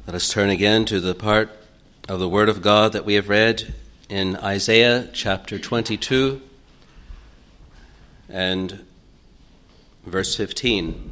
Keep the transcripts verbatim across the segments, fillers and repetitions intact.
Let us turn again to the part of the Word of God that we have read in Isaiah chapter twenty-two and verse fifteen.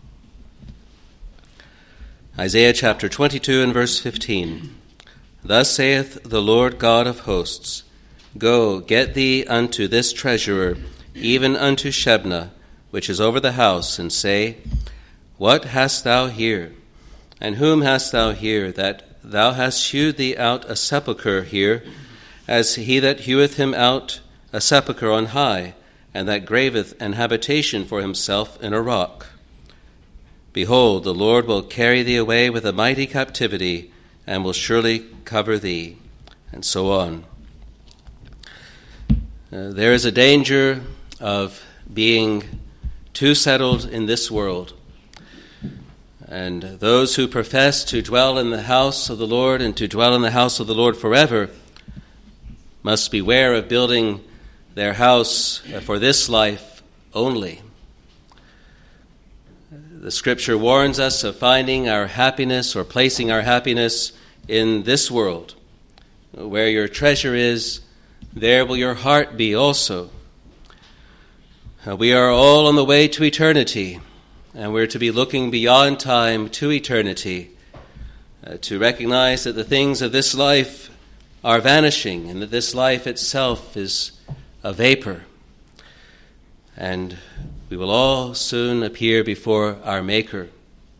Isaiah chapter twenty-two and verse fifteen. Thus saith the Lord God of hosts, Go, get thee unto this treasurer, even unto Shebna, which is over the house, and say, What hast thou here? And whom hast thou here, that thou hast hewed thee out a sepulchre here, as he that heweth him out a sepulchre on high, and that graveth an habitation for himself in a rock? Behold, the Lord will carry thee away with a mighty captivity, and will surely cover thee. And so on. Uh, there is a danger of being too settled in this world. And those who profess to dwell in the house of the Lord and to dwell in the house of the Lord forever must beware of building their house for this life only. The Scripture warns us of finding our happiness or placing our happiness in this world. Where your treasure is, there will your heart be also. We are all on the way to eternity, and we're to be looking beyond time to eternity, uh, to recognize that the things of this life are vanishing, and that this life itself is a vapor. And we will all soon appear before our Maker.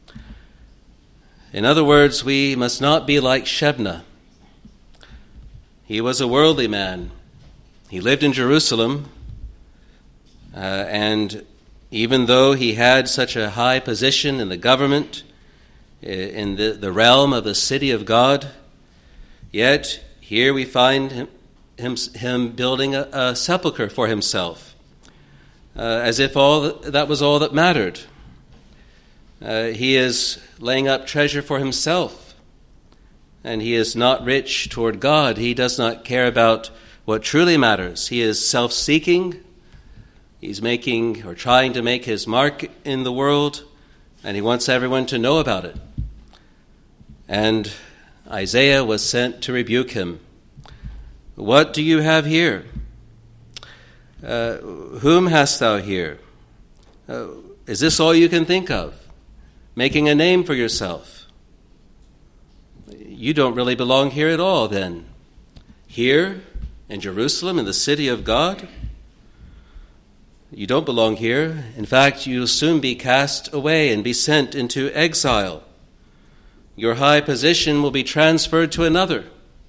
In other words, we must not be like Shebna. He was a worldly man. He lived in Jerusalem, uh, and even though he had such a high position in the government, in the, the realm of the city of God, yet here we find him, him, him building a, a sepulchre for himself, uh, as if all that, that was all that mattered. Uh, he is laying up treasure for himself, and he is not rich toward God. He does not care about what truly matters. He is self-seeking. He's making or trying to make his mark in the world, and he wants everyone to know about it. And Isaiah was sent to rebuke him. What do you have here? Uh, whom hast thou here? Uh, is this all you can think of? Making a name for yourself? You don't really belong here at all, then. Here in Jerusalem, in the city of God? You don't belong here. In fact, you'll soon be cast away and be sent into exile. Your high position will be transferred to another,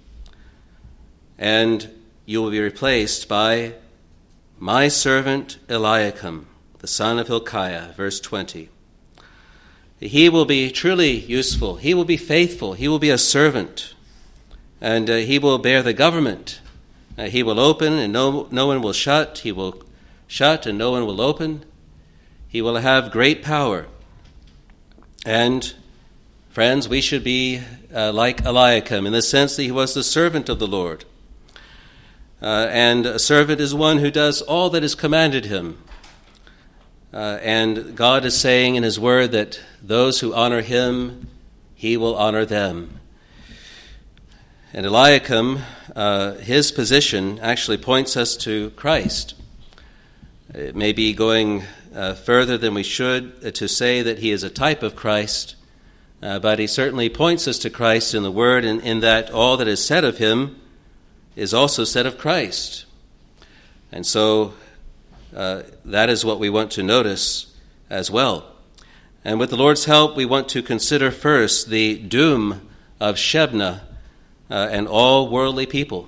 and you will be replaced by my servant Eliakim, the son of Hilkiah, verse twenty. He will be truly useful. He will be faithful. He will be a servant, and uh, he will bear the government. Uh, he will open, and no, no one will shut. He will shut, and no one will open. He will have great power. And, friends, we should be uh, like Eliakim in the sense that he was the servant of the Lord. Uh, and a servant is one who does all that is commanded him. Uh, and God is saying in his word that those who honor him, he will honor them. And Eliakim, uh, his position actually points us to Christ. It may be going uh, further than we should uh, to say that he is a type of Christ, uh, but he certainly points us to Christ in the Word, in, in that all that is said of him is also said of Christ. And so uh, that is what we want to notice as well. And with the Lord's help, we want to consider first the doom of Shebna uh, and all worldly people.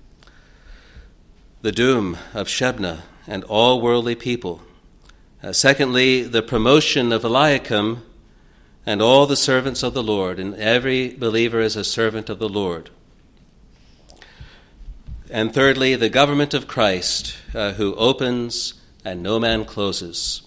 The doom of Shebna and all worldly people. Uh, secondly, the promotion of Eliakim and all the servants of the Lord, and every believer is a servant of the Lord. And thirdly, the government of Christ, uh, who opens and no man closes.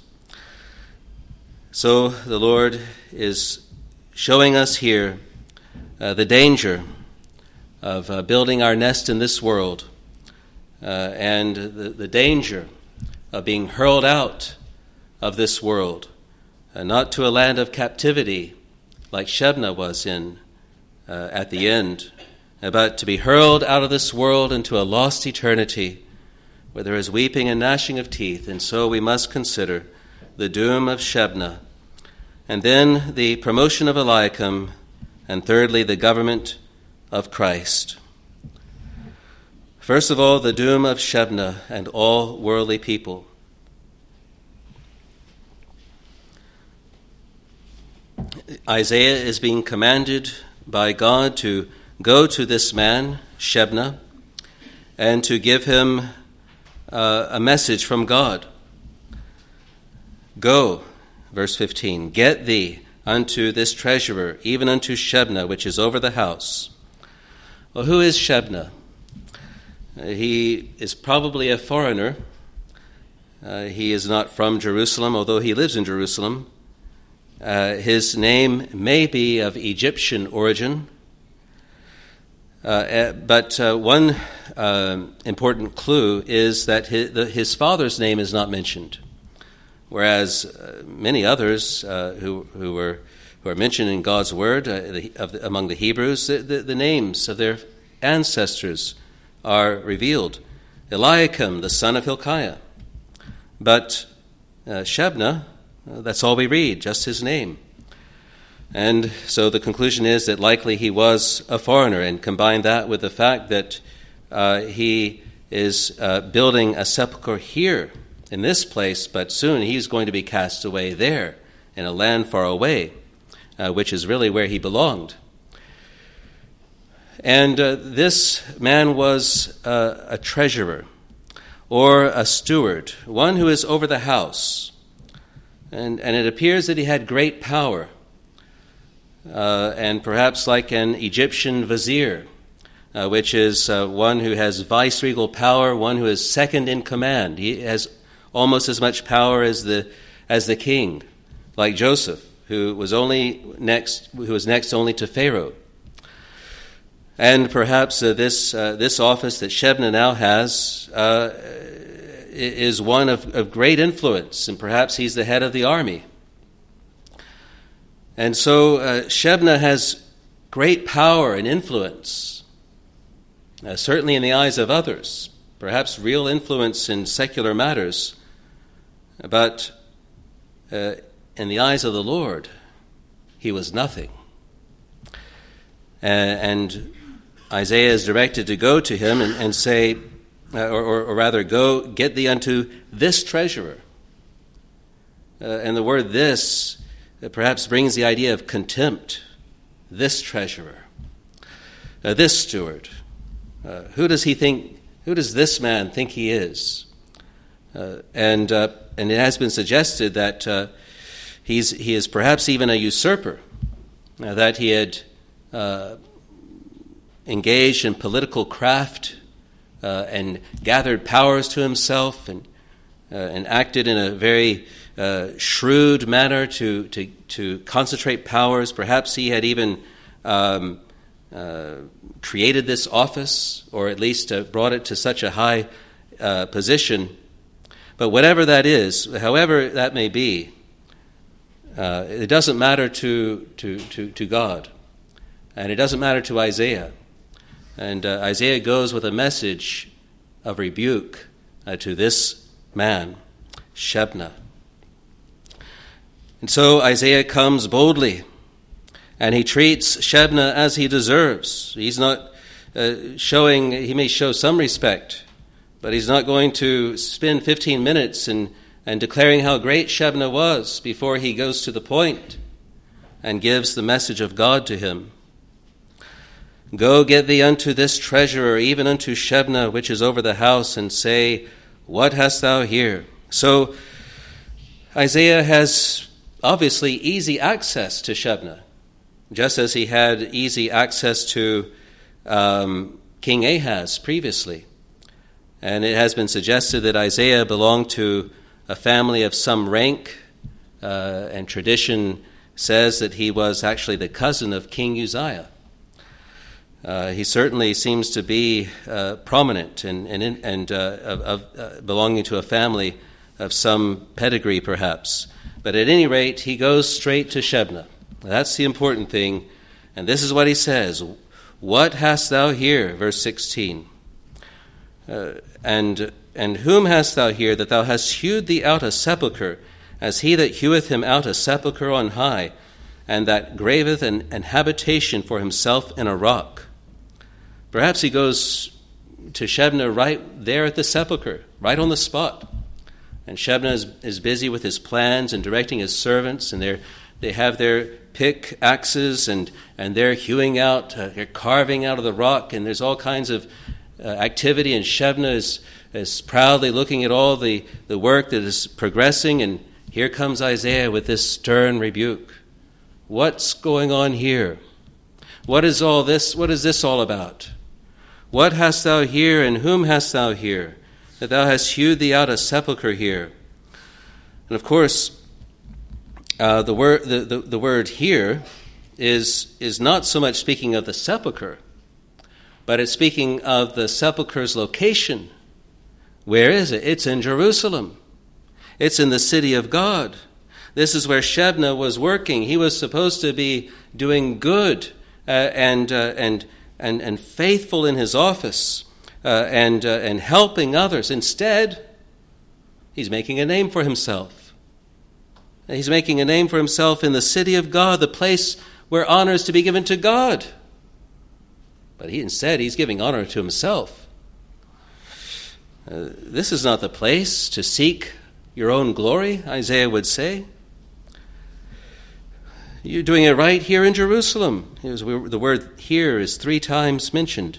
So the Lord is showing us here uh, the danger of uh, building our nest in this world, Uh, and the, the danger of being hurled out of this world, uh, not to a land of captivity like Shebna was in, uh, at the end, but to be hurled out of this world into a lost eternity where there is weeping and gnashing of teeth. And so we must consider the doom of Shebna, and then the promotion of Eliakim, and thirdly, the government of Christ. First of all, the doom of Shebna and all worldly people. Isaiah is being commanded by God to go to this man, Shebna, and to give him uh, a message from God. Go, verse fifteen, get thee unto this treasurer, even unto Shebna, which is over the house. Well, who is Shebna? Uh, he is probably a foreigner. Uh, he is not from Jerusalem, although he lives in Jerusalem. Uh, his name may be of Egyptian origin. Uh, but uh, one uh, important clue is that his, the, his father's name is not mentioned, whereas uh, many others uh, who, who, were, who are mentioned in God's Word uh, the, of the, among the Hebrews, the, the, the names of their ancestors are revealed. Eliakim, the son of Hilkiah. But uh, Shebna, uh, that's all we read, just his name. And so the conclusion is that likely he was a foreigner, and combine that with the fact that uh, he is uh, building a sepulchre here in this place, but soon he's going to be cast away there in a land far away, uh, which is really where he belonged. And uh, this man was uh, a treasurer or a steward, one who is over the house. And, and it appears that he had great power. Uh, and perhaps like an Egyptian vizier, uh, which is uh, one who has viceregal power, one who is second in command. He has almost as much power as the as the king, like Joseph, who was only next, who was next only to Pharaoh. And perhaps uh, this uh, this office that Shebna now has uh, is one of, of great influence, and perhaps he's the head of the army. And so uh, Shebna has great power and influence, uh, certainly in the eyes of others, perhaps real influence in secular matters, but uh, in the eyes of the Lord, he was nothing. Uh, and Isaiah is directed to go to him and, and say, uh, or, or, or rather, go get thee unto this treasurer. Uh, and the word this That perhaps brings the idea of contempt. This treasurer, uh, this steward. Uh, who does he think? Who does this man think he is? Uh, and uh, and it has been suggested that uh, he's he is perhaps even a usurper. Uh, that he had uh, engaged in political craft uh, and gathered powers to himself, and uh, and acted in a very Uh, shrewd manner to, to to concentrate powers. Perhaps he had even um, uh, created this office, or at least uh, brought it to such a high uh, position. But whatever that is, however that may be, uh, it doesn't matter to, to, to, to God. And it doesn't matter to Isaiah. And uh, Isaiah goes with a message of rebuke uh, to this man, Shebna. And so Isaiah comes boldly, and he treats Shebna as he deserves. He's not uh, showing, he may show some respect, but he's not going to spend fifteen minutes in, in declaring how great Shebna was before he goes to the point and gives the message of God to him. Go get thee unto this treasurer, even unto Shebna, which is over the house, and say, what hast thou here? So Isaiah has obviously easy access to Shebna, just as he had easy access to um, King Ahaz previously. And it has been suggested that Isaiah belonged to a family of some rank, uh, and tradition says that he was actually the cousin of King Uzziah. Uh, he certainly seems to be uh, prominent and, and, and uh, of, of, uh, belonging to a family of some pedigree, perhaps. But at any rate, he goes straight to Shebna. That's the important thing, And this is what he says, "What hast thou here?" Verse sixteen. Uh, and and whom hast thou here, that thou hast hewed thee out a sepulchre, as he that heweth him out a sepulchre on high, and that graveth an, an habitation for himself in a rock? Perhaps he goes to Shebna right there at the sepulchre, right on the spot. And Shebna is, is busy with his plans and directing his servants, and they're, they have their pickaxes, and, and they're hewing out, uh, they're carving out of the rock, and there's all kinds of uh, activity, and Shebna is, is proudly looking at all the, the work that is progressing, and here comes Isaiah with this stern rebuke. What's going on here? What is all this? What is this all about? What hast thou here, and whom hast thou here, that thou hast hewed thee out a sepulchre here? And of course, uh, the word the, the, the word here is is not so much speaking of the sepulchre, but it's speaking of the sepulchre's location. Where is it? It's in Jerusalem. It's in the city of God. This is where Shebna was working. He was supposed to be doing good uh, and uh, and and and faithful in his office uh, and uh, and helping others. Instead, he's making a name for himself. He's making a name for himself in the city of God, the place where honor is to be given to God. But he instead he's giving honor to himself. Uh, this is not the place to seek your own glory, Isaiah would say. You're doing it right here in Jerusalem. The word here is three times mentioned.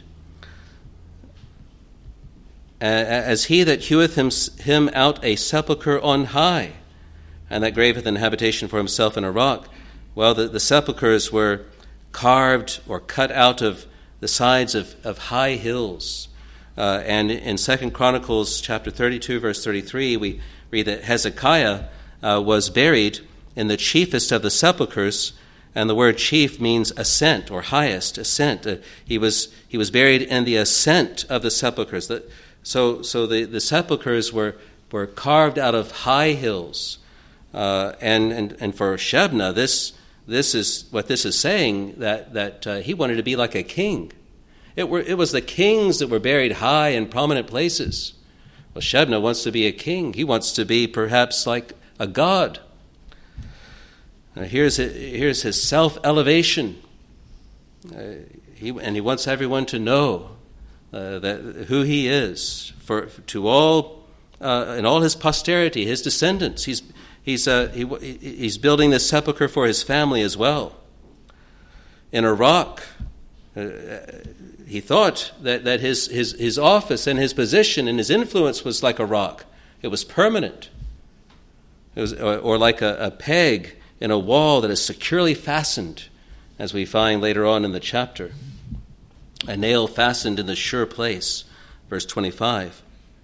As he that heweth him, him out a sepulchre on high, and that graveth an habitation for himself in a rock. Well, the, the sepulchres were carved or cut out of the sides of, of high hills. Uh, and in Second Chronicles chapter thirty-two, verse thirty-three, we read that Hezekiah uh, was buried in the chiefest of the sepulchres, and the word chief means ascent or highest ascent. Uh, he was he was buried in the ascent of the sepulchres. The, so so the, the sepulchres were were carved out of high hills, uh, and and and for Shebna, this this is what this is saying, that that uh, he wanted to be like a king. It were it was the kings that were buried high in prominent places. Well, Shebna wants to be a king. He wants to be perhaps like a god. Uh, here's, here's his self-elevation. Uh, he, and he wants everyone to know uh, that who he is for, to all uh, and all his posterity, his descendants. He's he's uh, he, he's building this sepulcher for his family as well. In a rock, uh, he thought that that his his his office and his position and his influence was like a rock. It was permanent. It was or, or like a, a peg in a wall that is securely fastened, as we find later on in the chapter. A nail fastened in the sure place, verse twenty-five.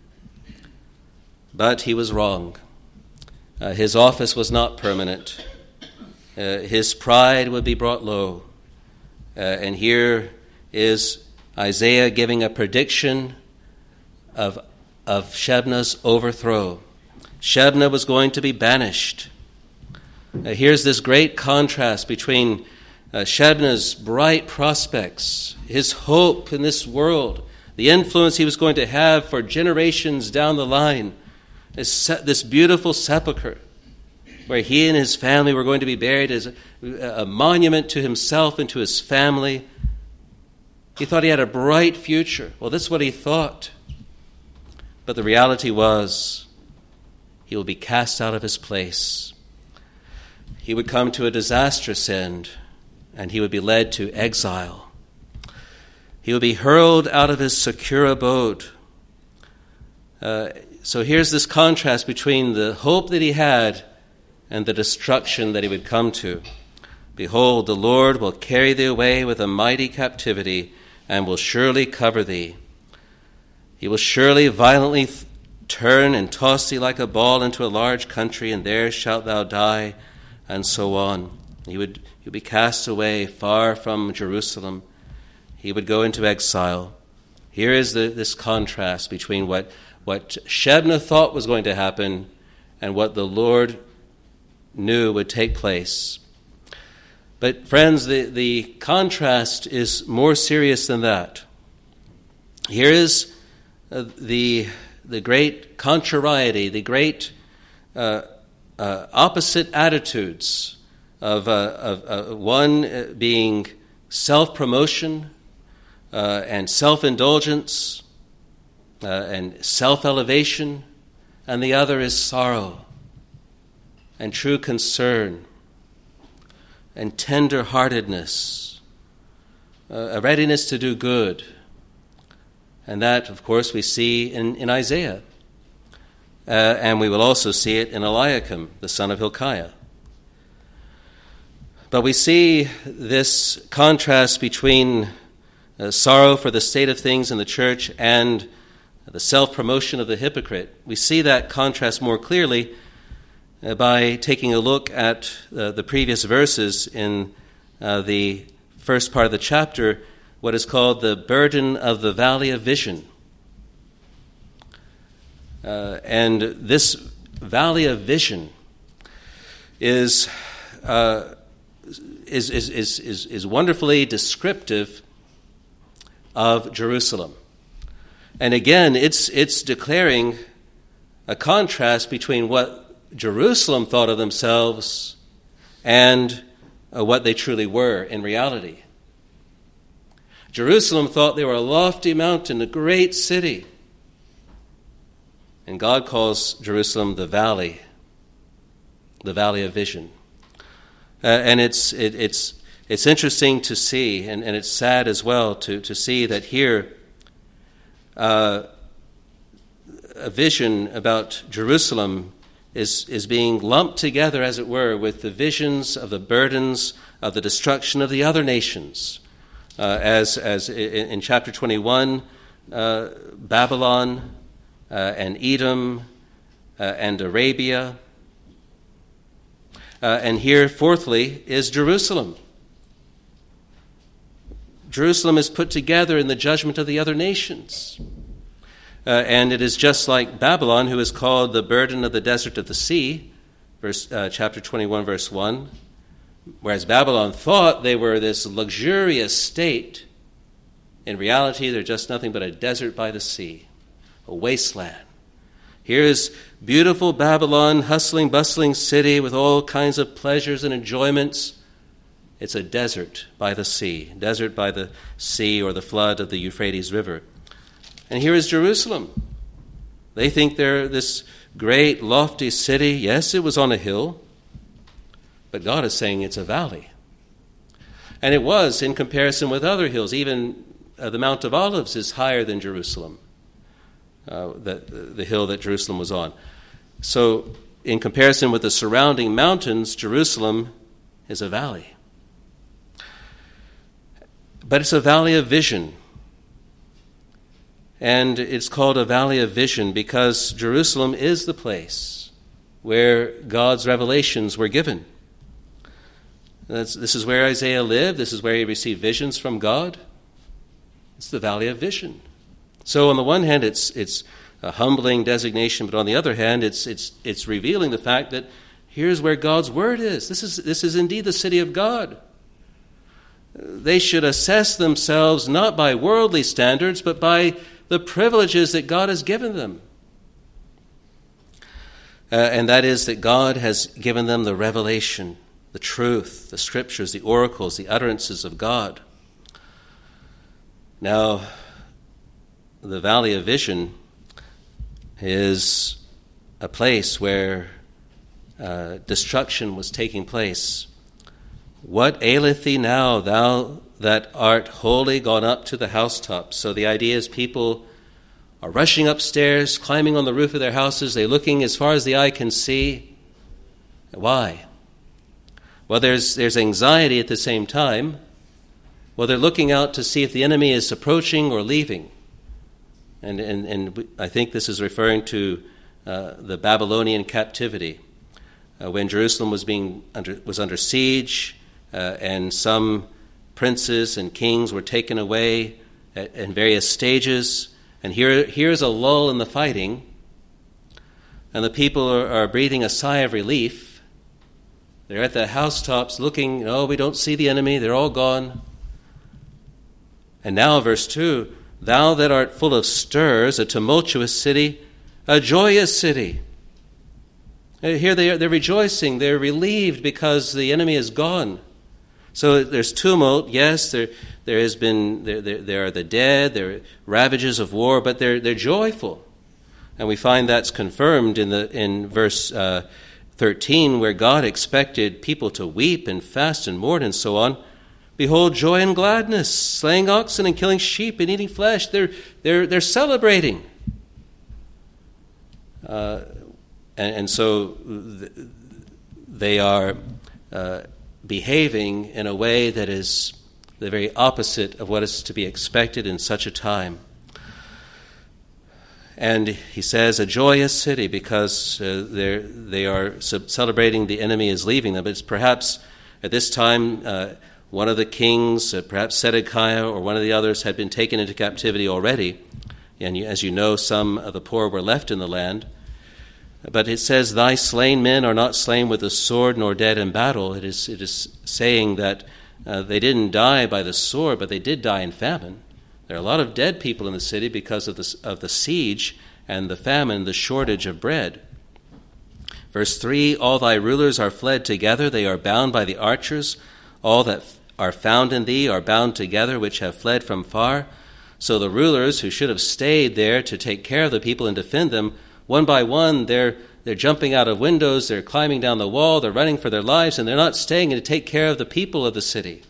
But he was wrong. Uh, his office was not permanent. Uh, his pride would be brought low. Uh, and here is Isaiah giving a prediction of, of Shebna's overthrow. Shebna was going to be banished. Uh, here's this great contrast between uh, Shebna's bright prospects, his hope in this world, the influence he was going to have for generations down the line, this, this beautiful sepulcher where he and his family were going to be buried as a, a monument to himself and to his family. He thought he had a bright future. Well, that's what he thought. But the reality was he will be cast out of his place. He would come to a disastrous end, and he would be led to exile. He would be hurled out of his secure abode. Uh, so here's this contrast between the hope that he had and the destruction that he would come to. Behold, the Lord will carry thee away with a mighty captivity, and will surely cover thee. He will surely violently th- turn and toss thee like a ball into a large country, and there shalt thou die, and so on. He would, he would be cast away far from Jerusalem. He would go into exile. Here is the, this contrast between what, what Shebna thought was going to happen and what the Lord knew would take place. But friends, the, the contrast is more serious than that. Here is uh, the, the great contrariety, the great uh, uh, opposite attitudes of, uh, of uh, one being self-promotion uh, and self-indulgence uh, and self-elevation, and the other is sorrow and true concern and tender-heartedness, uh, a readiness to do good. And that, of course, we see in, in Isaiah. Uh, and we will also see it in Eliakim, the son of Hilkiah. But we see this contrast between uh, sorrow for the state of things in the church and the self-promotion of the hypocrite. We see that contrast more clearly uh, by taking a look at uh, the previous verses in uh, the first part of the chapter, what is called the burden of the valley of vision. Uh, and this valley of vision is, uh, is, is, is, is, is wonderfully descriptive of Jerusalem. And again, it's, it's declaring a contrast between what Jerusalem thought of themselves and uh, what they truly were in reality. Jerusalem thought they were a lofty mountain, a great city. And God calls Jerusalem the valley, the valley of vision. Uh, and it's it, it's it's interesting to see, and, and it's sad as well to, to see that here uh, a vision about Jerusalem is, is being lumped together, as it were, with the visions of the burdens of the destruction of the other nations. Uh, as as in, in chapter twenty-one, uh, Babylon uh, and Edom uh, and Arabia. Uh, and here, fourthly, is Jerusalem. Jerusalem is put together in the judgment of the other nations. Uh, and it is just like Babylon, who is called the burden of the desert of the sea, verse, uh, chapter twenty-one, verse one. Whereas Babylon thought they were this luxurious state, in reality they're just nothing but a desert by the sea, a wasteland. Here is beautiful Babylon, hustling, bustling city with all kinds of pleasures and enjoyments. It's a desert by the sea, desert by the sea or the flood of the Euphrates River. And here is Jerusalem. They think they're this great, lofty city. Yes, it was on a hill, but God is saying it's a valley. And it was in comparison with other hills. Even uh, the Mount of Olives is higher than Jerusalem, uh, the, the hill that Jerusalem was on. So in comparison with the surrounding mountains, Jerusalem is a valley. But it's a valley of vision. And it's called a valley of vision because Jerusalem is the place where God's revelations were given. That's, this is where Isaiah lived. This is where he received visions from God. It's the valley of vision. So on the one hand, it's it's a humbling designation, but on the other hand, it's it's it's revealing the fact that here's where God's word is. This is this is indeed the city of God. They should assess themselves not by worldly standards, but by the privileges that God has given them. Uh, and that is that God has given them the revelation, the truth, the scriptures, the oracles, the utterances of God. Now, the Valley of Vision is a place where uh, destruction was taking place. What aileth thee now, thou that art wholly gone up to the housetop? So the idea is people are rushing upstairs, climbing on the roof of their houses. They're looking as far as the eye can see. Why? Well, there's there's anxiety at the same time. Well, they're looking out to see if the enemy is approaching or leaving. And and, and I think this is referring to uh, the Babylonian captivity, uh, when Jerusalem was being under, was under siege, uh, and some princes and kings were taken away at, in various stages. And here here's a lull in the fighting, and the people are, are breathing a sigh of relief. They're at the housetops looking, oh, we don't see the enemy, they're all gone. And now, verse two, thou that art full of stirs, a tumultuous city, a joyous city. Here they are, they're rejoicing, they're relieved because the enemy is gone. So there's tumult, yes, there there has been there there, there are the dead, there are ravages of war, but they're they're joyful. And we find that's confirmed in the in verse uh, thirteen, where God expected people to weep and fast and mourn and so on. Behold, joy and gladness, slaying oxen and killing sheep and eating flesh. They're they're they're celebrating. Uh, and, and so th- they are uh, behaving in a way that is the very opposite of what is to be expected in such a time. And he says, a joyous city, because uh, they're, they are celebrating the enemy is leaving them. It's perhaps at this time uh, one of the kings, uh, perhaps Zedekiah or one of the others, had been taken into captivity already. And you, as you know, some of the poor were left in the land. But it says, thy slain men are not slain with the sword nor dead in battle. It is, it is saying that uh, they didn't die by the sword, but they did die in famine. There are a lot of dead people in the city because of the, of the siege and the famine, the shortage of bread. Verse three, all thy rulers are fled together, they are bound by the archers. All that are found in thee are bound together, which have fled from far. So the rulers who should have stayed there to take care of the people and defend them, one by one, they're they're jumping out of windows, they're climbing down the wall, they're running for their lives, and they're not staying to take care of the people of the city.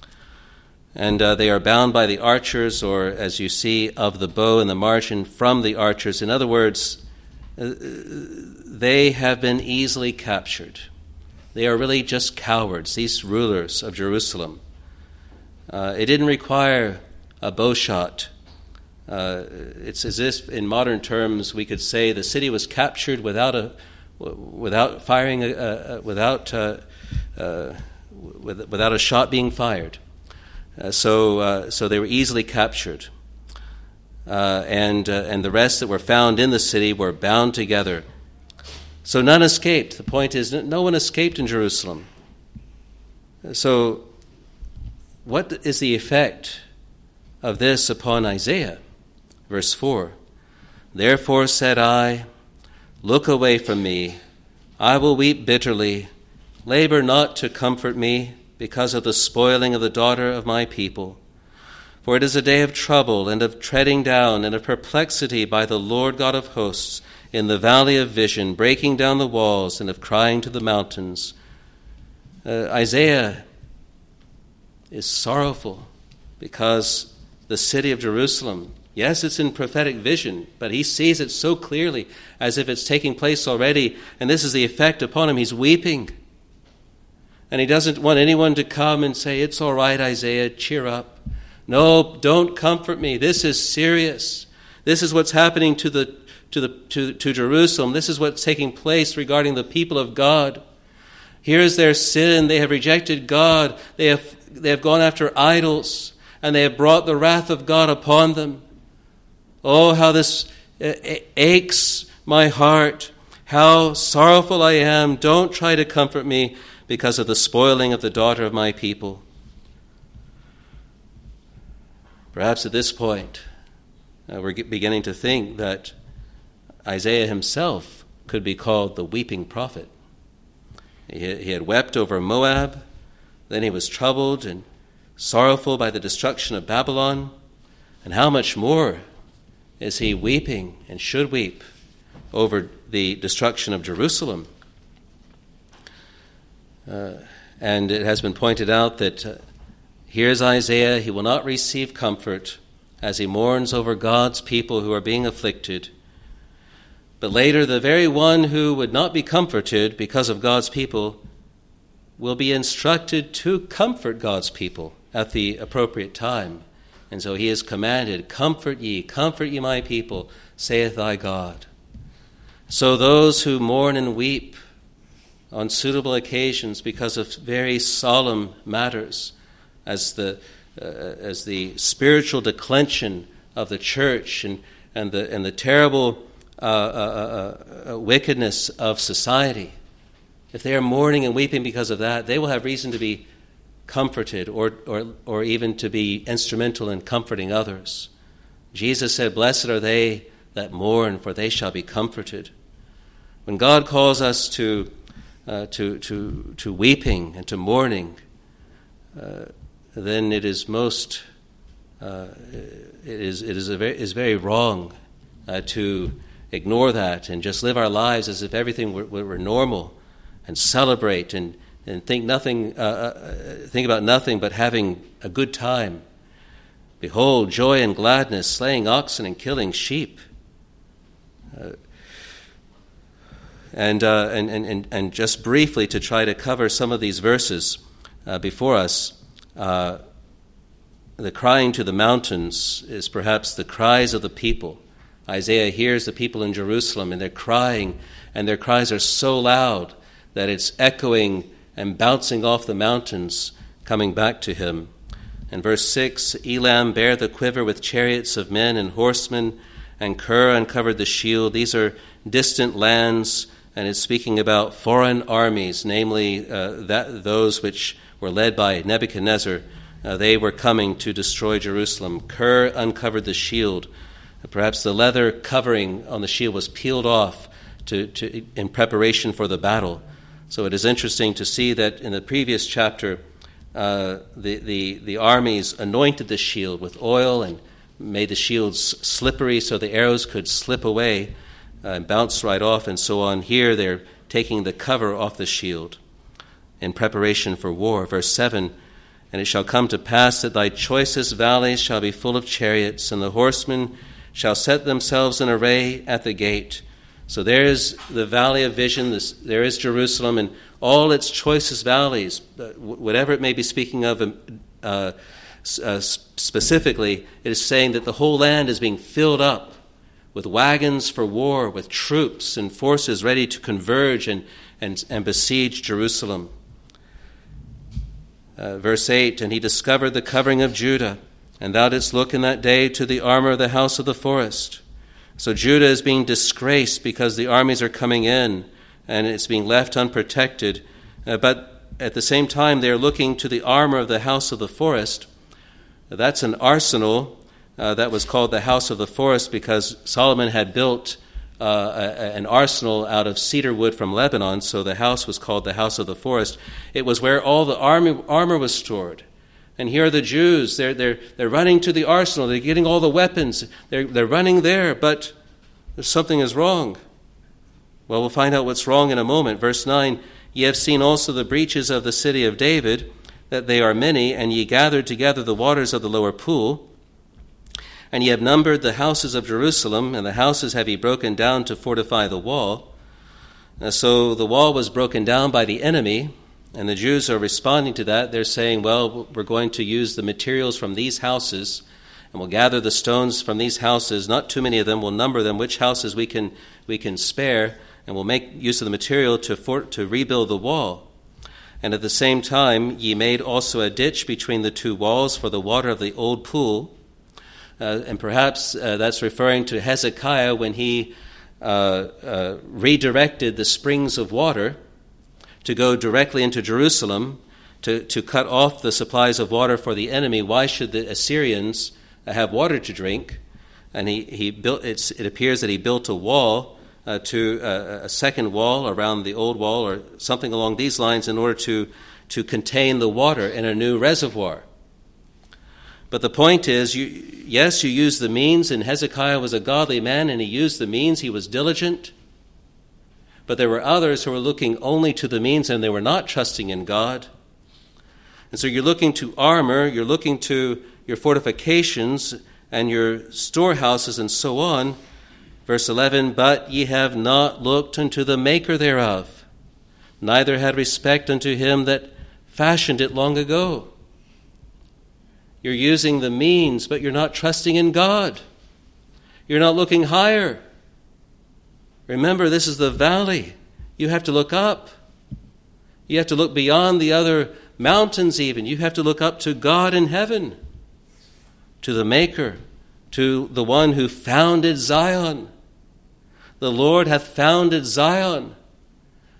And uh, they are bound by the archers, or as you see, of the bow in the margin from the archers. In other words, uh, they have been easily captured. They are really just cowards, these rulers of Jerusalem. Uh, it didn't require a bow shot. Uh, it's as if, in modern terms, we could say the city was captured without a, without firing, a, a, without uh, uh, with, without a shot being fired. Uh, so, uh, so they were easily captured, uh, and uh, and the rest that were found in the city were bound together. So none escaped. The point is, no one escaped in Jerusalem. So, what is the effect of this upon Isaiah? Verse four, therefore said I, look away from me, I will weep bitterly, labor not to comfort me, because of the spoiling of the daughter of my people. For it is a day of trouble and of treading down and of perplexity by the Lord God of hosts in the valley of vision, breaking down the walls and of crying to the mountains. Uh, Isaiah is sorrowful because the city of Jerusalem, yes, it's in prophetic vision, but he sees it so clearly as if it's taking place already, and this is the effect upon him. He's weeping. And he doesn't want anyone to come and say, it's all right, Isaiah, cheer up. No, don't comfort me. This is serious. This is what's happening to the to the to, to Jerusalem. This is what's taking place regarding the people of God. Here is their sin. They have rejected God. They have they have gone after idols, and they have brought the wrath of God upon them. Oh, how this aches my heart. How sorrowful I am. Don't try to comfort me because of the spoiling of the daughter of my people. Perhaps at this point, uh, we're beginning to think that Isaiah himself could be called the weeping prophet. He, he had wept over Moab, then he was troubled and sorrowful by the destruction of Babylon, and how much more is he weeping and should weep over the destruction of Jerusalem. Uh, and it has been pointed out that uh, here's Isaiah. He will not receive comfort as he mourns over God's people who are being afflicted. But later, the very one who would not be comforted because of God's people will be instructed to comfort God's people at the appropriate time. And so he is commanded, comfort ye, comfort ye my people, saith thy God. So those who mourn and weep on suitable occasions because of very solemn matters, as the uh, as the spiritual declension of the church and and the and the terrible uh, uh, uh, uh, wickedness of society if they are mourning and weeping because of that, they will have reason to be comforted or, or, or even to be instrumental in comforting others. Jesus said, "Blessed are they that mourn, for they shall be comforted." When God calls us to uh, to to to weeping and to mourning, uh, then it is most uh, it is it is a very is very wrong uh, to ignore that and just live our lives as if everything were, were normal, and celebrate and and think nothing uh, uh, think about nothing but having a good time. Behold, joy and gladness, slaying oxen and killing sheep. Uh, and, uh, and, and, and just briefly to try to cover some of these verses uh, before us, uh, the crying to the mountains is perhaps the cries of the people. Isaiah hears the people in Jerusalem, and they're crying, and their cries are so loud that it's echoing and bouncing off the mountains, coming back to him. In verse six, Elam bare the quiver with chariots of men and horsemen, and Kir uncovered the shield. These are distant lands, and it's speaking about foreign armies, namely uh, that those which were led by Nebuchadnezzar. Uh, they were coming to destroy Jerusalem. Kir uncovered the shield. Perhaps the leather covering on the shield was peeled off to, to in preparation for the battle. So it is interesting to see that in the previous chapter, Uh, the, the, the armies anointed the shield with oil and made the shields slippery so the arrows could slip away uh, and bounce right off and so on. Here they're taking the cover off the shield in preparation for war. Verse seven, "And it shall come to pass that thy choicest valleys shall be full of chariots, and the horsemen shall set themselves in array at the gate." So there is the valley of vision, this, there is Jerusalem, and all its choicest valleys, whatever it may be speaking of uh, uh, specifically, it is saying that the whole land is being filled up with wagons for war, with troops and forces ready to converge and, and, and besiege Jerusalem. Uh, verse eight, "And he discovered the covering of Judah, and thou didst look in that day to the armor of the house of the forest." So Judah is being disgraced because the armies are coming in, and it's being left unprotected. Uh, but at the same time, they're looking to the armor of the house of the forest. That's an arsenal uh, that was called the house of the forest because Solomon had built uh, a, an arsenal out of cedar wood from Lebanon, so the house was called the house of the forest. It was where all the army, armor was stored. And here are the Jews. They're, they're, they're running to the arsenal. They're getting all the weapons. They're, they're running there, but something is wrong. Well, we'll find out what's wrong in a moment. Verse nine, "Ye have seen also the breaches of the city of David, that they are many, and ye gathered together the waters of the lower pool. And ye have numbered the houses of Jerusalem, and the houses have ye broken down to fortify the wall." And so the wall was broken down by the enemy, and the Jews are responding to that. They're saying, well, we're going to use the materials from these houses, and we'll gather the stones from these houses, not too many of them, we'll number them, which houses we can we can spare, and we'll make use of the material to for, to rebuild the wall. And at the same time, ye made also a ditch between the two walls for the water of the old pool. Uh, and perhaps uh, that's referring to Hezekiah when he uh, uh, redirected the springs of water to go directly into Jerusalem to, to cut off the supplies of water for the enemy. Why should the Assyrians have water to drink? And he, he built. It's, it appears that he built a wall uh, to uh, a second wall around the old wall, or something along these lines, in order to to contain the water in a new reservoir. But the point is, you, yes, you use the means, and Hezekiah was a godly man, and he used the means. He was diligent. But there were others who were looking only to the means, and they were not trusting in God. And so you're looking to armor, you're looking to your fortifications and your storehouses and so on. Verse eleven, "But ye have not looked unto the maker thereof, neither had respect unto him that fashioned it long ago." You're using the means, but you're not trusting in God. You're not looking higher. Remember, this is the valley. You have to look up. You have to look beyond the other mountains even. You have to look up to God in heaven, to the Maker, to the one who founded Zion. The Lord hath founded Zion.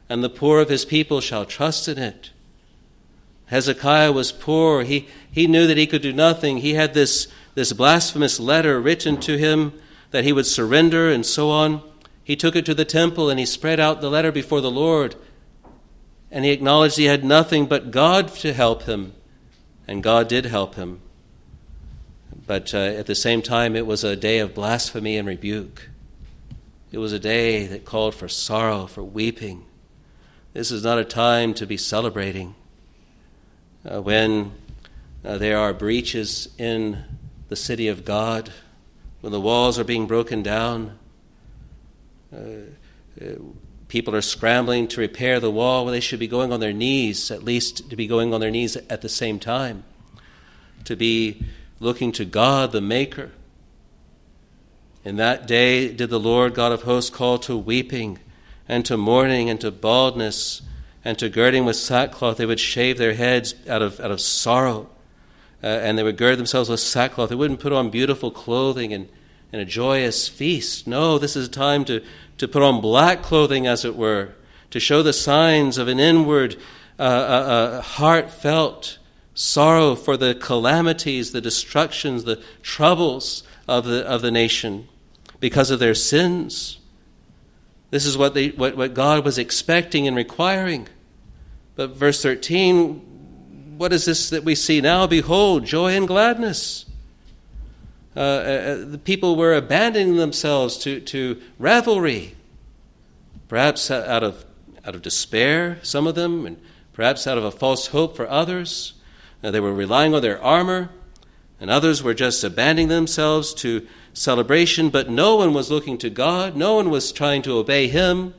and the poor of his people shall trust in it. Hezekiah was poor. He, he knew that he could do nothing. He had this, this blasphemous letter written to him that he would surrender and so on. He took it to the temple and he spread out the letter before the Lord. And he acknowledged he had nothing but God to help him. And God did help him. But uh, at the same time, it was a day of blasphemy and rebuke. It was a day that called for sorrow, for weeping. This is not a time to be celebrating. Uh, when uh, there are breaches in the city of God, when the walls are being broken down, uh, uh, people are scrambling to repair the wall when they should be going on their knees, at least to be going on their knees at the same time, to be looking to God, the Maker. In that day did the Lord God of hosts call to weeping and to mourning and to baldness and to girding with sackcloth. They would shave their heads out of, out of sorrow, uh, and they would gird themselves with sackcloth. They wouldn't put on beautiful clothing and, and a joyous feast. No, this is a time to, to put on black clothing, as it were, to show the signs of an inward, uh, uh, uh, heartfelt sorrow for the calamities, the destructions, the troubles of the of the nation because of their sins. This is what they what, what God was expecting and requiring. But verse thirteen, what is this that we see now? Behold, joy and gladness. Uh, uh, the people were abandoning themselves to, to revelry, perhaps out of out of despair, some of them, and perhaps out of a false hope for others. Uh, they were relying on their armor, and others were just abandoning themselves to celebration, but no one was looking to God. No one was trying to obey him.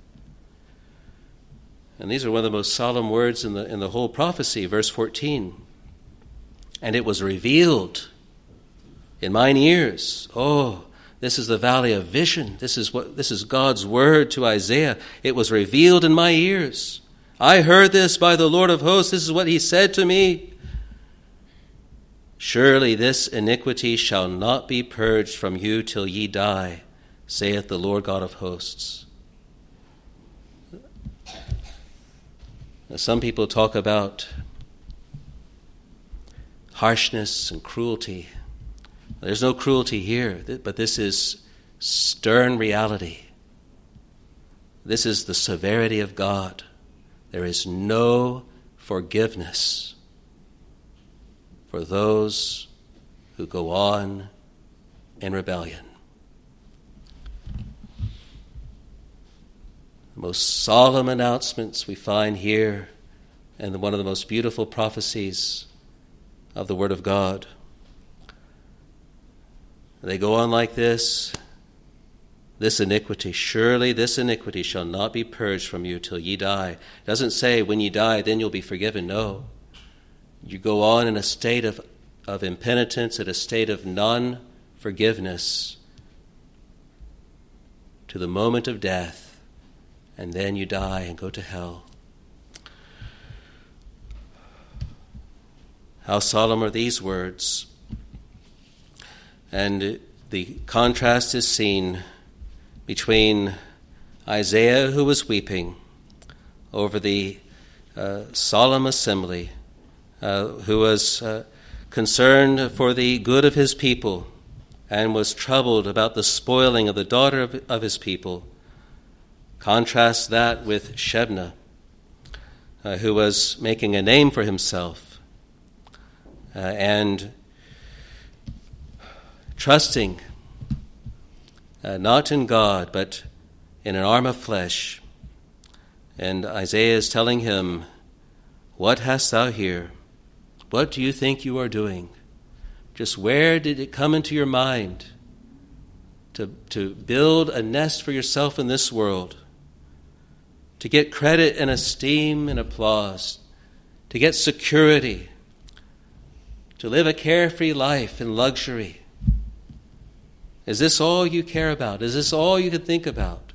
And these are one of the most solemn words in the in the whole prophecy, verse fourteen. And it was revealed in mine ears. Oh, this is the valley of vision. This is what this is God's word to Isaiah. It was revealed in my ears. I heard this by the Lord of hosts. This is what he said to me. Surely this iniquity shall not be purged from you till ye die, saith the Lord God of hosts. Now, some people talk about harshness and cruelty. There's no cruelty here, but this is stern reality. This is the severity of God. There is no forgiveness for those who go on in rebellion. The most solemn announcements we find here, and one of the most beautiful prophecies of the Word of God. They go on like this. This iniquity, surely this iniquity shall not be purged from you till ye die. It doesn't say when ye die, then you'll be forgiven. No. You go on in a state of, of impenitence, in a state of non-forgiveness to the moment of death, and then you die and go to hell. How solemn are these words? And the contrast is seen between Isaiah, who was weeping over the uh, solemn assembly, uh, who was uh, concerned for the good of his people and was troubled about the spoiling of the daughter of, of his people. Contrast that with Shebna, uh, who was making a name for himself uh, and trusting uh, not in God, but in an arm of flesh. And Isaiah is telling him, what hast thou here? What do you think you are doing? Just where did it come into your mind to, to build a nest for yourself in this world? To get credit and esteem and applause, to get security, to live a carefree life in luxury. Is this all you care about? Is this all you can think about?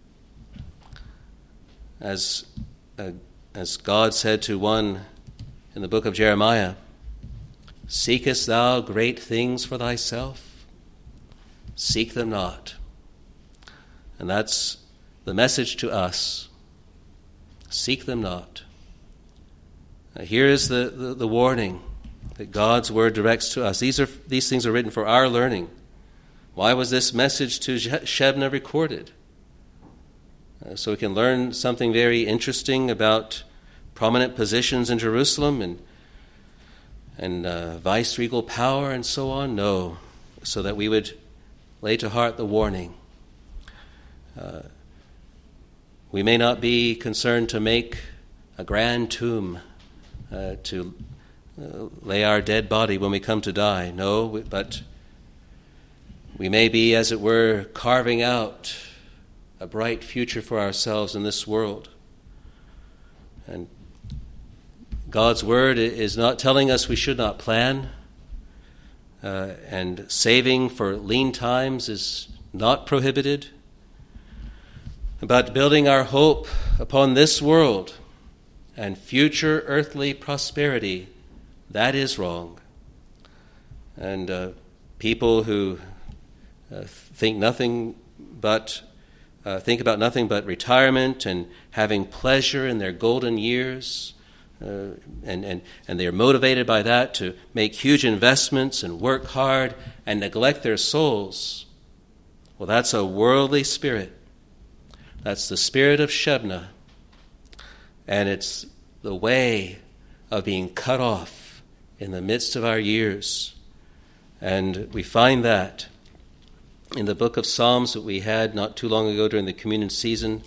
As, uh, as God said to one in the book of Jeremiah, seekest thou great things for thyself? Seek them not. And that's the message to us. seek them not. Uh, here is the, the, the warning that God's word directs to us. These are these things are written for our learning. Why was this message to Shebna recorded? Uh, so we can learn something very interesting about prominent positions in Jerusalem and and uh, vice-regal power and so on? No, so that we would lay to heart the warning. Uh, we may not be concerned to make a grand tomb uh, to uh, lay our dead body when we come to die. No, but we may be, as it were, carving out a bright future for ourselves in this world. And God's word is not telling us we should not plan, uh, and saving for lean times is not prohibited. But building our hope upon this world and future earthly prosperity, that is wrong. And uh, people who uh, think nothing but uh, think about nothing but retirement and having pleasure in their golden years. Uh, and, and, and they are motivated by that to make huge investments and work hard and neglect their souls. Well, that's a worldly spirit. That's the spirit of Shebna. And it's the way of being cut off in the midst of our years. And we find that in the book of Psalms that we had not too long ago during the communion season.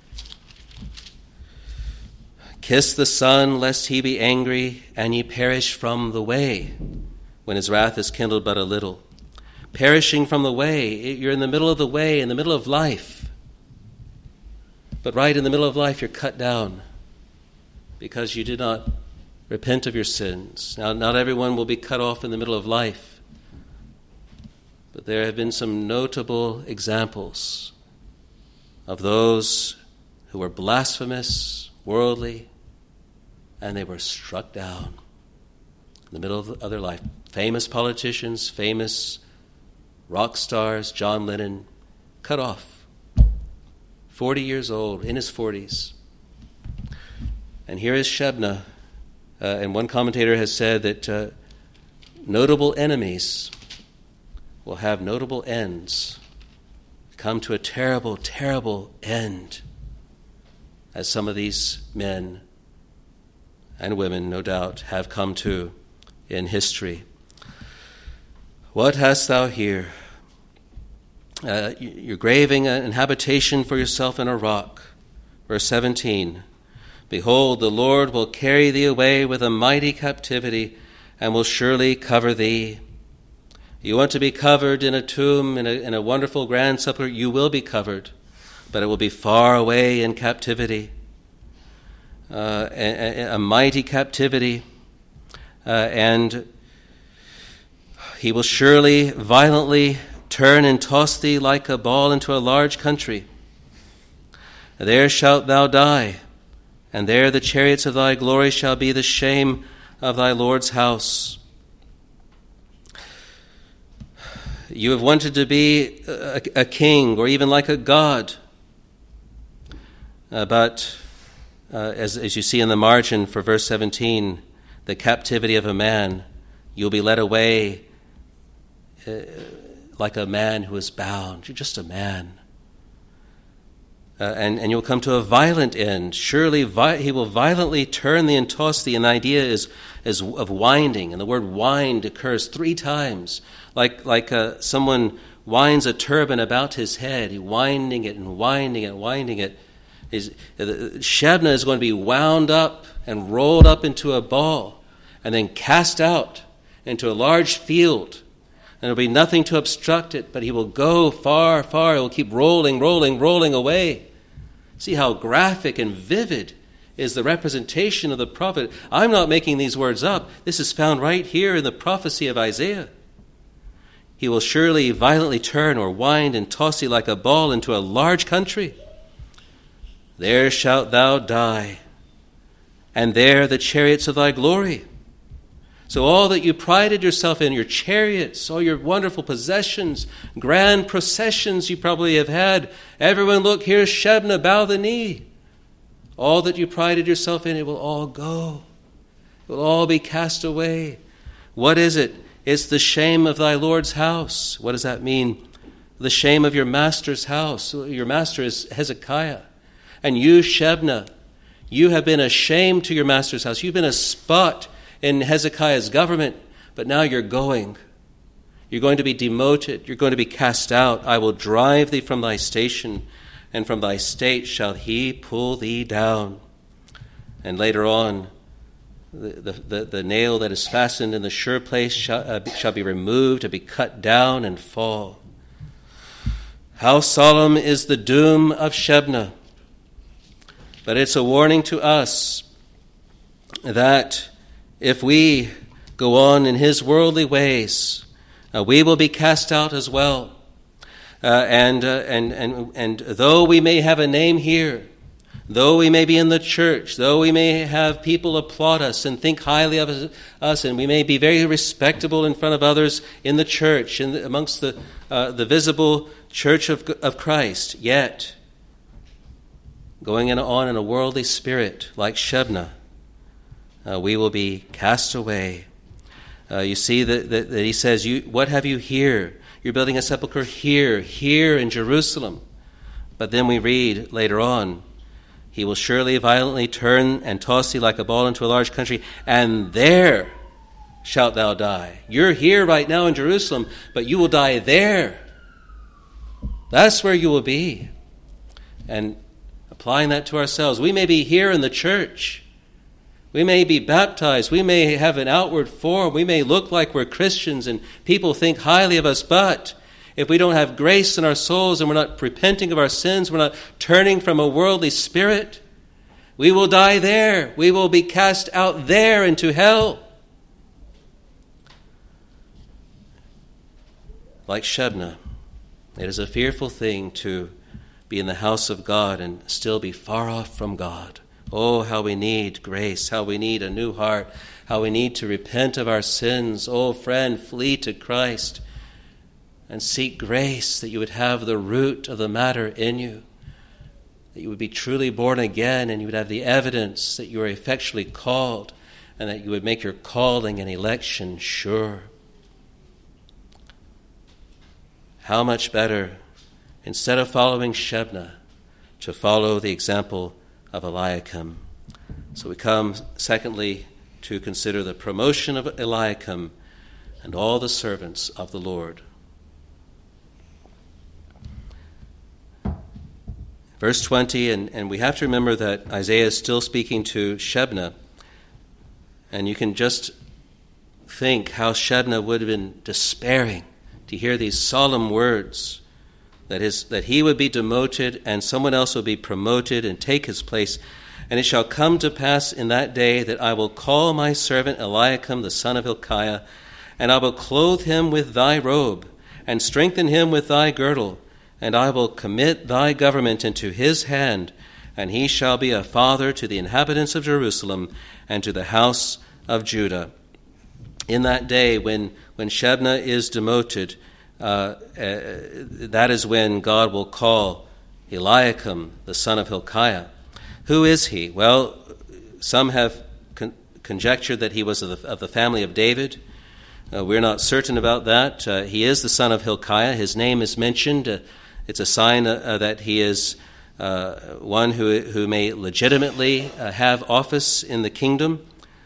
Kiss the Son, lest he be angry, and ye perish from the way, when his wrath is kindled but a little. Perishing from the way, you're in the middle of the way, in the middle of life. But right in the middle of life, you're cut down because you did not repent of your sins. Now, not everyone will be cut off in the middle of life, but there have been some notable examples of those who were blasphemous, worldly, and they were struck down in the middle of their life. Famous politicians, famous rock stars, John Lennon, cut off. Forty years old, in his forties. And here is Shebna. Uh, and one commentator has said that uh, notable enemies will have notable ends, come to a terrible, terrible end, as some of these men and women, no doubt, have come to in history. What hast thou here? Uh, you're graving an habitation for yourself in a rock. Verse seventeen, behold, the Lord will carry thee away with a mighty captivity and will surely cover thee. You want to be covered in a tomb, in a, in a wonderful grand sepulchre, you will be covered, but it will be far away in captivity. Uh, a, a mighty captivity, uh, and he will surely violently turn and toss thee like a ball into a large country. There shalt thou die, and there the chariots of thy glory shall be the shame of thy Lord's house. You have wanted to be a, a king, or even like a god, uh, but Uh, as, as you see in the margin for verse seventeen, the captivity of a man, you'll be led away uh, like a man who is bound. You're just a man. Uh, and, and you'll come to a violent end. Surely vi- he will violently turn thee and toss thee. And the idea is, is of winding. And the word wind occurs three times. Like, like uh, someone winds a turban about his head. He winding it and winding it and winding it. Is, Shebna is going to be wound up and rolled up into a ball and then cast out into a large field. And there will be nothing to obstruct it, but he will go far, far. It will keep rolling, rolling, rolling away. See how graphic and vivid is the representation of the prophet. I'm not making these words up. This is found right here in the prophecy of Isaiah. He will surely violently turn or wind and toss thee like a ball into a large country. There shalt thou die, and there the chariots of thy glory. So all that you prided yourself in, your chariots, all your wonderful possessions, grand processions you probably have had, everyone look, here's Shebna, bow the knee. All that you prided yourself in, it will all go. It will all be cast away. What is it? It's the shame of thy Lord's house. What does that mean? The shame of your master's house. Your master is Hezekiah. And you, Shebna, you have been a shame to your master's house. You've been a spot in Hezekiah's government, but now you're going. You're going to be demoted. You're going to be cast out. I will drive thee from thy station, and from thy state shall he pull thee down. And later on, the, the, the nail that is fastened in the sure place shall, uh, shall be removed, to be cut down and fall. How solemn is the doom of Shebna. But it's a warning to us that if we go on in his worldly ways, uh, we will be cast out as well. Uh, and, uh, and, and, and though we may have a name here, though we may be in the church, though we may have people applaud us and think highly of us, and we may be very respectable in front of others in the church, in the, amongst the, uh, the visible church of, of Christ, yet going in, on in a worldly spirit like Shebna, uh, we will be cast away. Uh, you see that, that, that he says, "You, what have you here? You're building a sepulchre here, here in Jerusalem." But then we read later on, "He will surely violently turn and toss thee like a ball into a large country, and there shalt thou die." You're here right now in Jerusalem, but you will die there. That's where you will be. And applying that to ourselves, we may be here in the church. We may be baptized. We may have an outward form. We may look like we're Christians and people think highly of us. But if we don't have grace in our souls and we're not repenting of our sins, we're not turning from a worldly spirit, we will die there. We will be cast out there into hell. Like Shebna, it is a fearful thing to be in the house of God and still be far off from God. Oh, how we need grace, how we need a new heart, how we need to repent of our sins. Oh, friend, flee to Christ and seek grace that you would have the root of the matter in you, that you would be truly born again and you would have the evidence that you are effectually called and that you would make your calling and election sure. How much better, instead of following Shebna, to follow the example of Eliakim. So we come, secondly, to consider the promotion of Eliakim and all the servants of the Lord. Verse twenty, and, and we have to remember that Isaiah is still speaking to Shebna, and you can just think how Shebna would have been despairing to hear these solemn words, that his that he would be demoted and someone else will be promoted and take his place. And it shall come to pass in that day that I will call my servant Eliakim the son of Hilkiah, and I will clothe him with thy robe, and strengthen him with thy girdle, and I will commit thy government into his hand, and he shall be a father to the inhabitants of Jerusalem and to the house of Judah. In that day when, when Shebna is demoted, Uh, uh, that is when God will call Eliakim, the son of Hilkiah. Who is he? Well, some have con- conjectured that he was of the, of the family of David. Uh, we're not certain about that. Uh, he is the son of Hilkiah. His name is mentioned. Uh, it's a sign uh, uh, that he is uh, one who, who may legitimately uh, have office in the kingdom.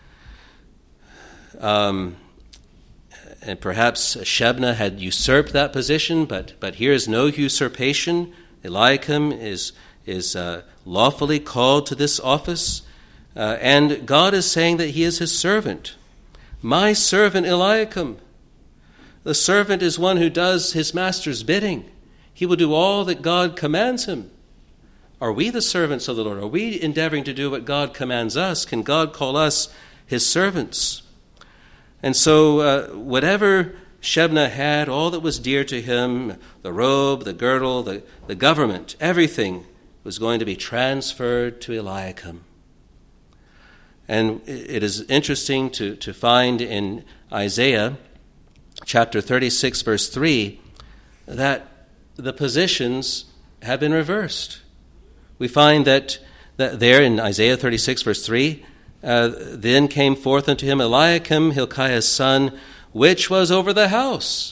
Um And perhaps Shebna had usurped that position, but but here is no usurpation. Eliakim is is uh, lawfully called to this office, uh, and God is saying that he is his servant. My servant Eliakim. The servant is one who does his master's bidding. He will do all that God commands him. Are we the servants of the Lord? Are we endeavoring to do what God commands us? Can God call us his servants? And so uh, whatever Shebna had, all that was dear to him, the robe, the girdle, the, the government, everything was going to be transferred to Eliakim. And it is interesting to, to find in Isaiah chapter thirty-six, verse three, that the positions have been reversed. We find that there in Isaiah thirty-six, verse three, uh, then came forth unto him Eliakim, Hilkiah's son, which was over the house.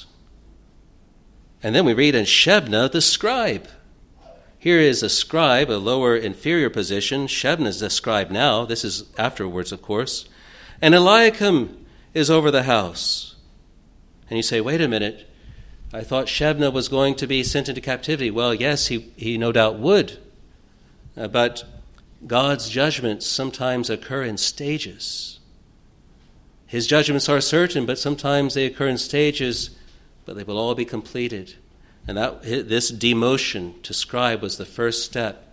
And then we read, and Shebna the scribe. Here is a scribe, a lower inferior position. Shebna is the scribe now. This is afterwards, of course. And Eliakim is over the house. And you say, wait a minute, I thought Shebna was going to be sent into captivity. Well, yes, he, he no doubt would. Uh, but God's judgments sometimes occur in stages. His judgments are certain, but sometimes they occur in stages, but they will all be completed. And that this demotion to scribe was the first step,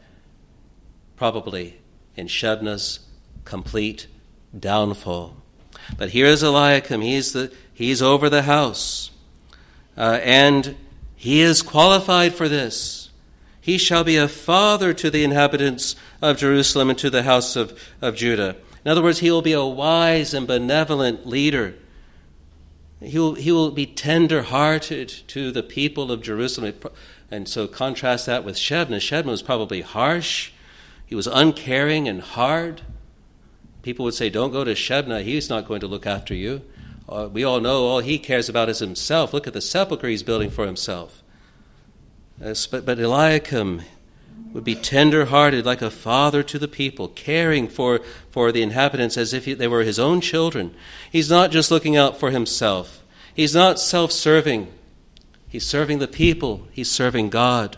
probably, in Shebna's complete downfall. But here is Eliakim. He's the he's over the house, uh, and he is qualified for this. He shall be a father to the inhabitants of Jerusalem and to the house of, of Judah. In other words, he will be a wise and benevolent leader. He will, he will be tender-hearted to the people of Jerusalem. And so contrast that with Shebna. Shebna was probably harsh. He was uncaring and hard. People would say, don't go to Shebna. He's not going to look after you. Uh, we all know all he cares about is himself. Look at the sepulchre he's building for himself. Uh, but, but Eliakim would be tender-hearted like a father to the people, caring for, for the inhabitants as if he, they were his own children. He's not just looking out for himself. He's not self-serving. He's serving the people. He's serving God.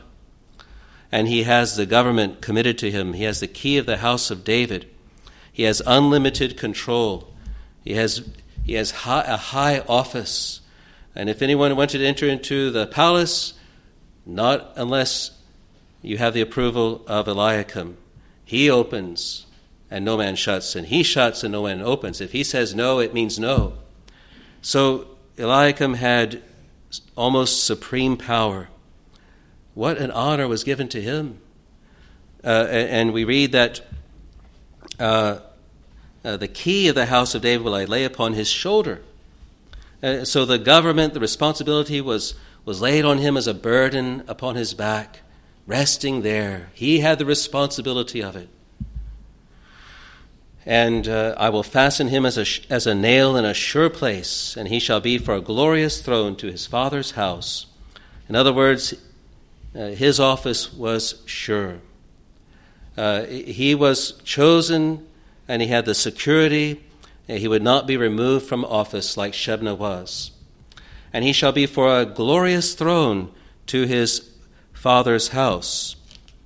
And he has the government committed to him. He has the key of the house of David. He has unlimited control. He has, he has high, a high office. And if anyone wanted to enter into the palace, not unless you have the approval of Eliakim. He opens and no man shuts, and he shuts and no man opens. If he says no, it means no. So Eliakim had almost supreme power. What an honor was given to him. Uh, and we read that uh, uh, the key of the house of David will I lay upon his shoulder. Uh, so the government, the responsibility was, was laid on him as a burden upon his back. Resting there. He had the responsibility of it. And uh, I will fasten him as a, as a nail in a sure place, and he shall be for a glorious throne to his father's house. In other words, uh, his office was sure. Uh, he was chosen, and he had the security. He would not be removed from office like Shebna was. And he shall be for a glorious throne to his father's house.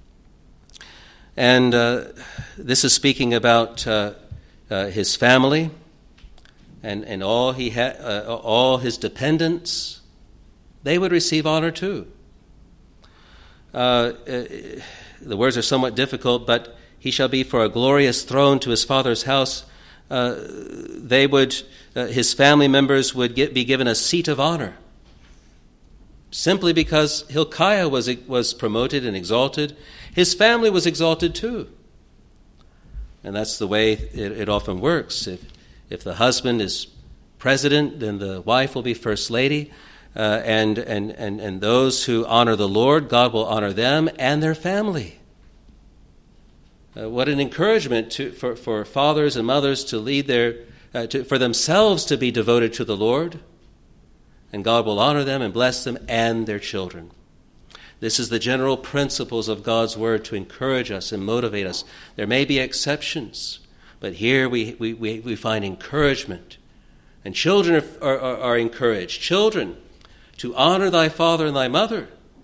And uh, this is speaking about uh, uh, his family and, and all he ha- uh, all his dependents. They would receive honor too. Uh, uh, the words are somewhat difficult, but he shall be for a glorious throne to his father's house. Uh, they would, uh, his family members would get, be given a seat of honor. Simply because Hilkiah was was promoted and exalted, his family was exalted too. And that's the way it, it often works. If if the husband is president, then the wife will be first lady. Uh, and, and, and, and those who honor the Lord, God will honor them and their family. Uh, what an encouragement to, for, for fathers and mothers to lead their, uh, to, for themselves to be devoted to the Lord. And God will honor them and bless them and their children. This is the general principles of God's word to encourage us and motivate us. There may be exceptions, but here we, we, we, we find encouragement. And children are, are, are encouraged. Children, to honor thy father and thy mother.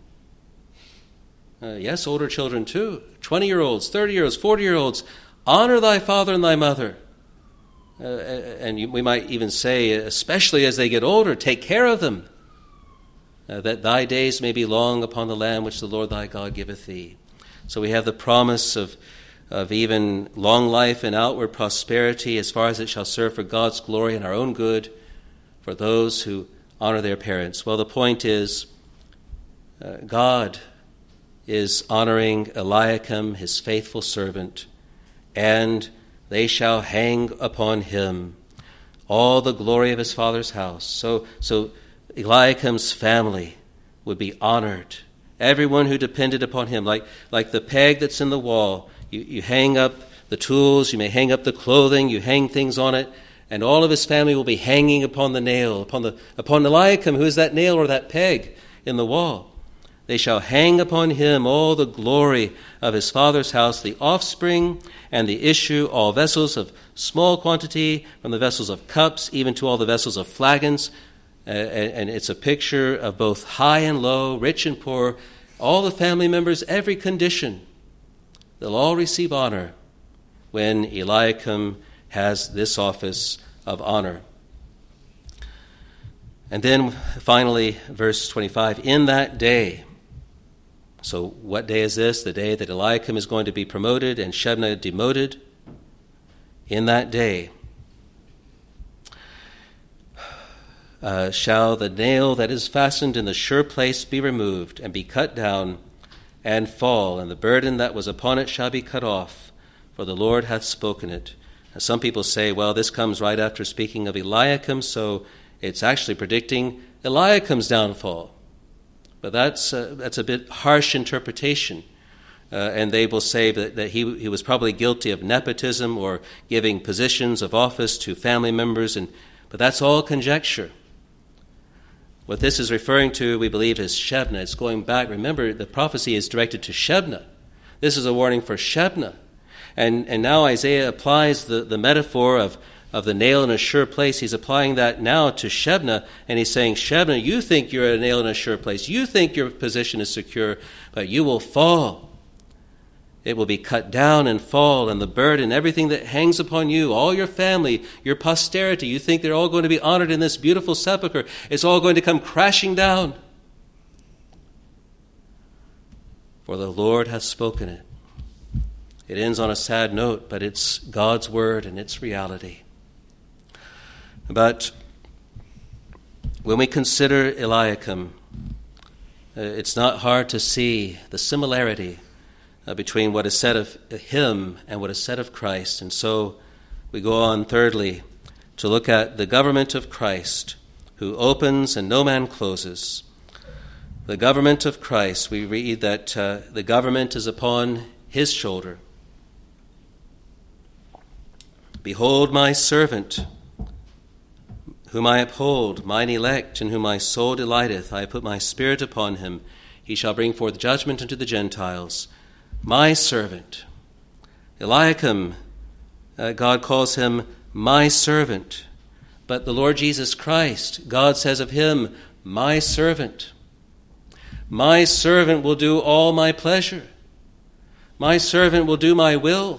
Uh, yes, older children too. twenty-year-olds, thirty-year-olds, forty-year-olds. Honor thy father and thy mother. Uh, and you, we might even say, especially as they get older, take care of them, uh, that thy days may be long upon the land which the Lord thy God giveth thee. So we have the promise of, of even long life and outward prosperity as far as it shall serve for God's glory and our own good for those who honor their parents. Well, the point is, uh, God is honoring Eliakim, his faithful servant, and they shall hang upon him all the glory of his father's house. So, so Eliakim's family would be honored. Everyone who depended upon him, like, like the peg that's in the wall, you, you hang up the tools, you may hang up the clothing, you hang things on it, and all of his family will be hanging upon the nail, upon the upon Eliakim, who is that nail or that peg in the wall. They shall hang upon him all the glory of his father's house, the offspring and the issue, all vessels of small quantity, from the vessels of cups, even to all the vessels of flagons. Uh, and, and it's a picture of both high and low, rich and poor, all the family members, every condition. They'll all receive honor when Eliakim has this office of honor. And then finally, verse twenty-five, in that day. So what day is this? The day that Eliakim is going to be promoted and Shebna demoted. In that day uh, shall the nail that is fastened in the sure place be removed and be cut down and fall, and the burden that was upon it shall be cut off, for the Lord hath spoken it. And some people say, well, this comes right after speaking of Eliakim, so it's actually predicting Eliakim's downfall. But that's uh, that's a bit harsh interpretation. Uh, and they will say that, that he, he was probably guilty of nepotism or giving positions of office to family members, and but that's all conjecture. What this is referring to, we believe, is Shebna. It's going back. Remember, the prophecy is directed to Shebna. This is a warning for Shebna. And and now Isaiah applies the, the metaphor of, of the nail in a sure place. He's applying that now to Shebna, and he's saying, Shebna, you think you're a nail in a sure place. You think your position is secure, but you will fall. It will be cut down and fall, and the burden, everything that hangs upon you, all your family, your posterity, you think they're all going to be honored in this beautiful sepulcher. It's all going to come crashing down. For the Lord hath spoken it. It ends on a sad note, but it's God's word and it's reality. But when we consider Eliakim, uh, it's not hard to see the similarity uh, between what is said of him and what is said of Christ. And so we go on, thirdly, to look at the government of Christ, who opens and no man closes. The government of Christ, we read that uh, the government is upon his shoulder. Behold my servant, whom I uphold, mine elect, in whom my soul delighteth. I put my spirit upon him. He shall bring forth judgment unto the Gentiles. My servant. Eliakim, uh, God calls him my servant. But the Lord Jesus Christ, God says of him, my servant. My servant will do all my pleasure. My servant will do my will.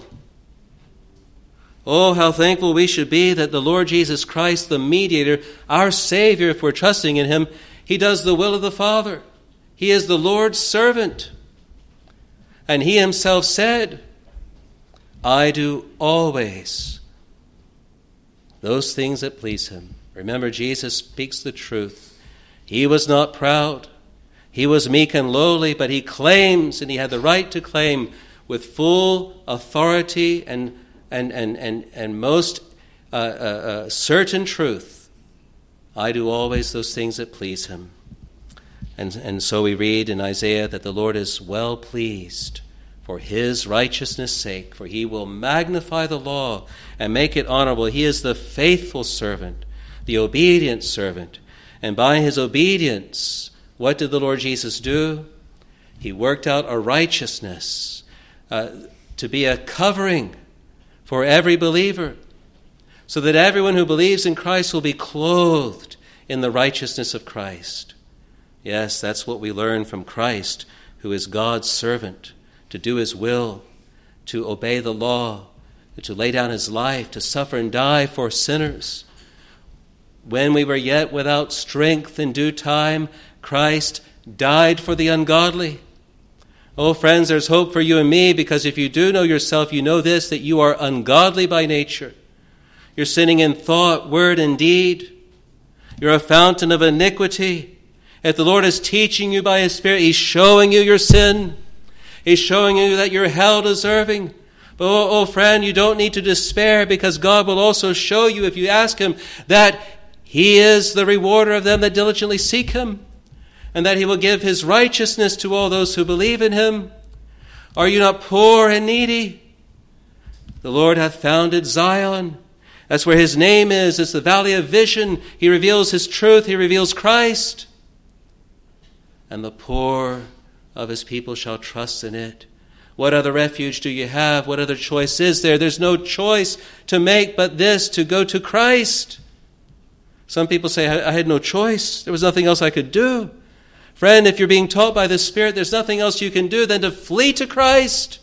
Oh, how thankful we should be that the Lord Jesus Christ, the mediator, our Savior, if we're trusting in him, he does the will of the Father. He is the Lord's servant. And he himself said, I do always those things that please him. Remember, Jesus speaks the truth. He was not proud. He was meek and lowly, but he claims, and he had the right to claim, with full authority and And and and and most uh, uh, uh, certain truth, I do always those things that please him. And and so we read in Isaiah that the Lord is well pleased for his righteousness' sake, for he will magnify the law and make it honorable. He is the faithful servant, the obedient servant. And by his obedience, what did the Lord Jesus do? He worked out a righteousness uh, to be a covering for every believer, so that everyone who believes in Christ will be clothed in the righteousness of Christ. Yes, that's what we learn from Christ, who is God's servant, to do his will, to obey the law, to lay down his life, to suffer and die for sinners. When we were yet without strength, in due time, Christ died for the ungodly. Oh, friends, there's hope for you and me, because if you do know yourself, you know this, that you are ungodly by nature. You're sinning in thought, word, and deed. You're a fountain of iniquity. If the Lord is teaching you by his Spirit, he's showing you your sin. He's showing you that you're hell deserving. But, oh, oh, friend, you don't need to despair, because God will also show you, if you ask him, that he is the rewarder of them that diligently seek him, and that he will give his righteousness to all those who believe in him. Are you not poor and needy? The Lord hath founded Zion. That's where his name is. It's the valley of vision. He reveals his truth. He reveals Christ. And the poor of his people shall trust in it. What other refuge do you have? What other choice is there? There's no choice to make but this, to go to Christ. Some people say, I had no choice. There was nothing else I could do. Friend, if you're being taught by the Spirit, there's nothing else you can do than to flee to Christ.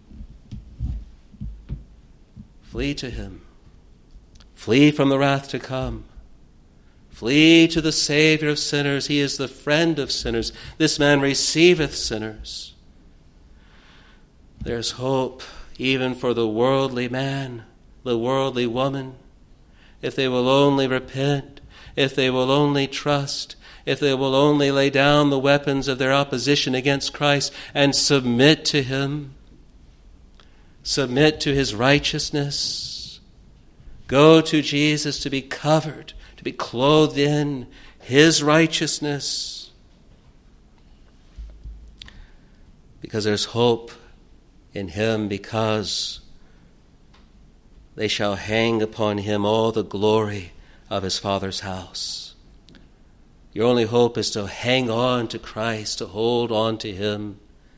Flee to him. Flee from the wrath to come. Flee to the Savior of sinners. He is the friend of sinners. This man receiveth sinners. There's hope even for the worldly man, the worldly woman, if they will only repent, if they will only trust, if they will only lay down the weapons of their opposition against Christ and submit to him, submit to his righteousness, go to Jesus to be covered, to be clothed in his righteousness, because there's hope in him, because they shall hang upon him all the glory of his Father's house. Your only hope is to hang on to Christ, to hold on to him.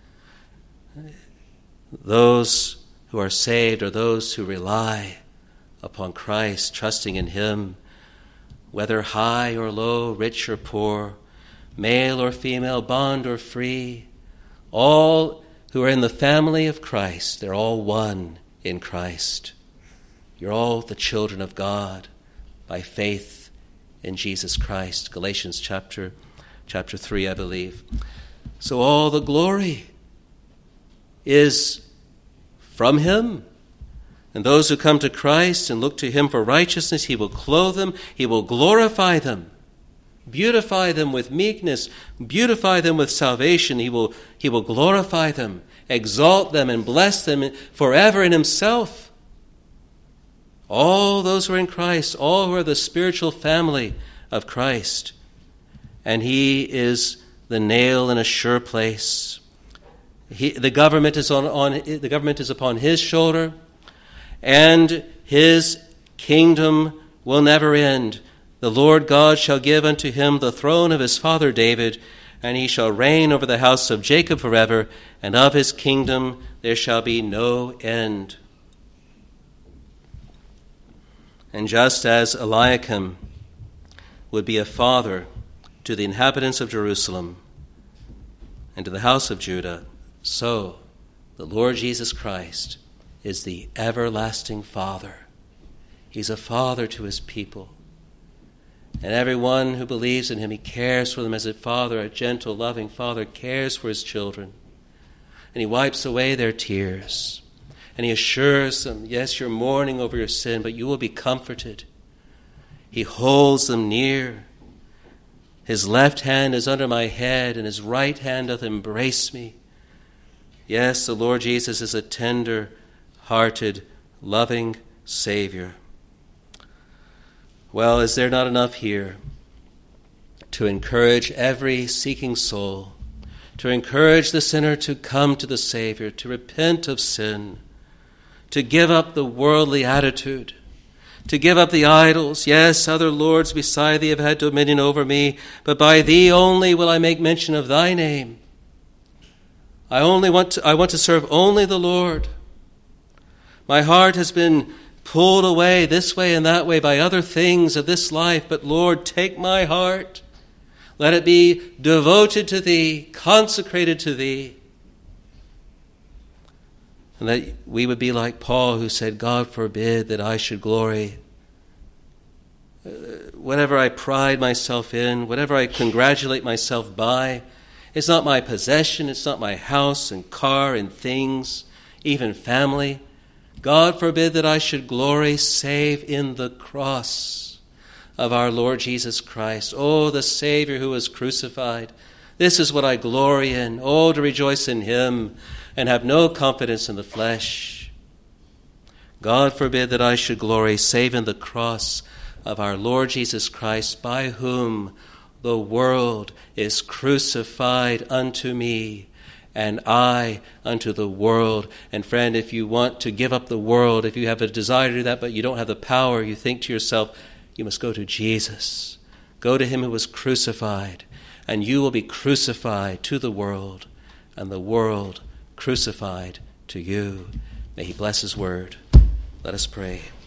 Those who are saved are those who rely upon Christ, trusting in him, whether high or low, rich or poor, male or female, bond or free, all who are in the family of Christ, they're all one in Christ. You're all the children of God by faith in Jesus Christ. Galatians chapter, chapter three, I believe. So all the glory is from him. And those who come to Christ and look to him for righteousness, he will clothe them, he will glorify them, beautify them with meekness, beautify them with salvation. He will, he will glorify them, exalt them, and bless them forever in himself. All those who are in Christ, all who are the spiritual family of Christ. And he is the nail in a sure place. He, the government is on, on the government is upon his shoulder, and his kingdom will never end. The Lord God shall give unto him the throne of his father David, and he shall reign over the house of Jacob forever, and of his kingdom there shall be no end. And just as Eliakim would be a father to the inhabitants of Jerusalem and to the house of Judah, so the Lord Jesus Christ is the everlasting Father. He's a father to his people. And everyone who believes in him, he cares for them as a father, a gentle, loving father, cares for his children. And he wipes away their tears. And he assures them, yes, you're mourning over your sin, but you will be comforted. He holds them near. His left hand is under my head, and his right hand doth embrace me. Yes, the Lord Jesus is a tender-hearted, loving Savior. Well, is there not enough here to encourage every seeking soul, to encourage the sinner to come to the Savior, to repent of sin, to give up the worldly attitude, to give up the idols? Yes, other lords beside thee have had dominion over me, but by thee only will I make mention of thy name. I only want to, I want to serve only the Lord. My heart has been pulled away this way and that way by other things of this life, but Lord, take my heart. Let it be devoted to thee, consecrated to thee. And that we would be like Paul, who said, God forbid that I should glory. Uh, whatever I pride myself in, whatever I congratulate myself by, it's not my possession, it's not my house and car and things, even family. God forbid that I should glory save in the cross of our Lord Jesus Christ. Oh, the Savior who was crucified. This is what I glory in. Oh, to rejoice in him and have no confidence in the flesh. God forbid that I should glory save in the cross of our Lord Jesus Christ, by whom the world is crucified unto me, and I unto the world. And friend, if you want to give up the world, if you have a desire to do that, but you don't have the power, you think to yourself, you must go to Jesus. Go to him who was crucified, and you will be crucified to the world, and the world crucified to you. May he bless his word. Let us pray.